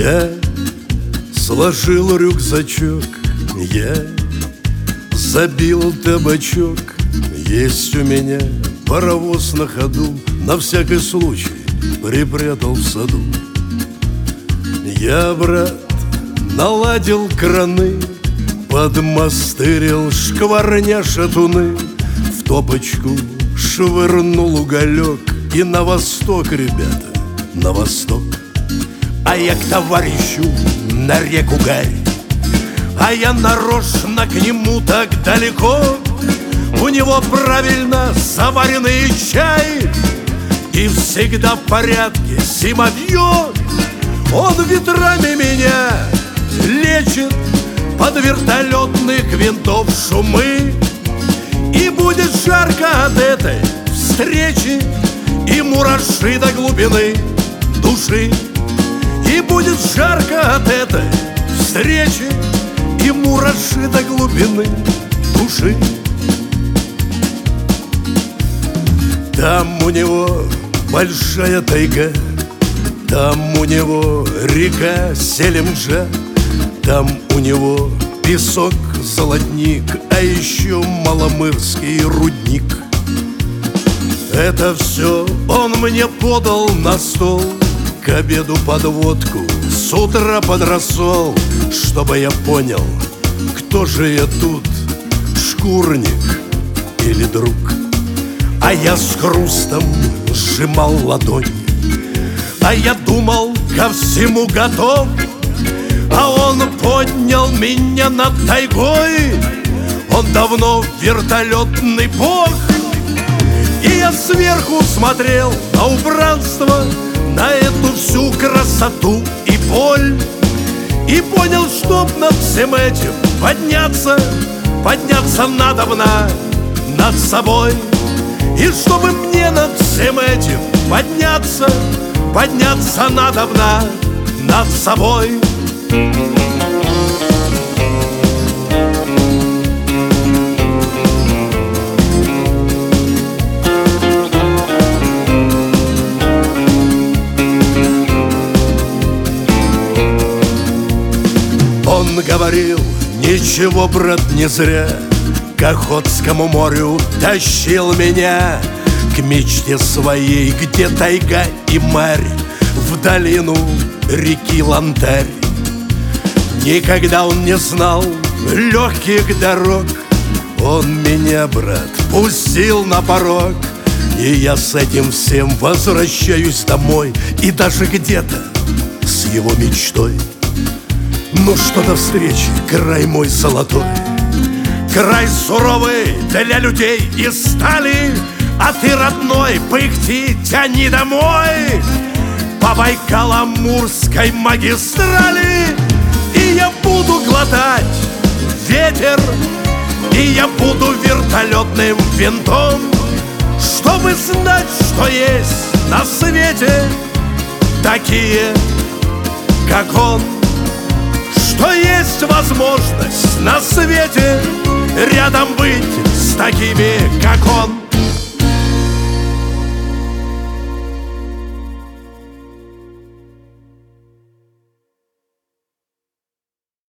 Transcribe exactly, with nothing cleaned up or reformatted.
Я сложил рюкзачок, я забил табачок. Есть у меня паровоз на ходу, на всякий случай припрятал в саду. Я, брат, наладил краны, подмастырил шкварня шатуны, в топочку швырнул уголек и на восток, ребята, на восток. А я к товарищу на реку Гарь, а я нарочно к нему так далеко. У него правильно заваренный чай и всегда в порядке зимовье. Он ветрами меня лечит под вертолетных винтов шумы. И будет жарко от этой встречи и мураши до глубины души. И будет жарко от этой встречи и мураши до глубины души. Там у него большая тайга, там у него река Селимджа, там у него песок, золотник, а еще Маломырский рудник. Это все он мне подал на стол, к обеду под водку, с утра под рассол, чтобы я понял, кто же я тут, шкурник или друг. А я с хрустом сжимал ладони, а я думал, ко всему готов. А он поднял меня над тайгой, он давно вертолетный бог. И я сверху смотрел на убранство, на эту всю красоту и боль, и понял, чтоб над всем этим подняться, подняться надобно над собой. И чтобы мне над всем этим подняться, подняться надобно над собой. Он говорил, ничего, брат, не зря, к Охотскому морю тащил меня, к мечте своей, где тайга и марь, в долину реки Лантарь. Никогда он не знал легких дорог, он меня, брат, пустил на порог. И я с этим всем возвращаюсь домой, и даже где-то с его мечтой. Ну что до встречи, край мой золотой, край суровый для людей из стали, а ты, родной, пыхти, тяни домой по Байкало-Амурской магистрали. И я буду глотать ветер, и я буду вертолетным винтом, чтобы знать, что есть на свете такие, как он. Что есть возможность на свете рядом быть с такими, как он.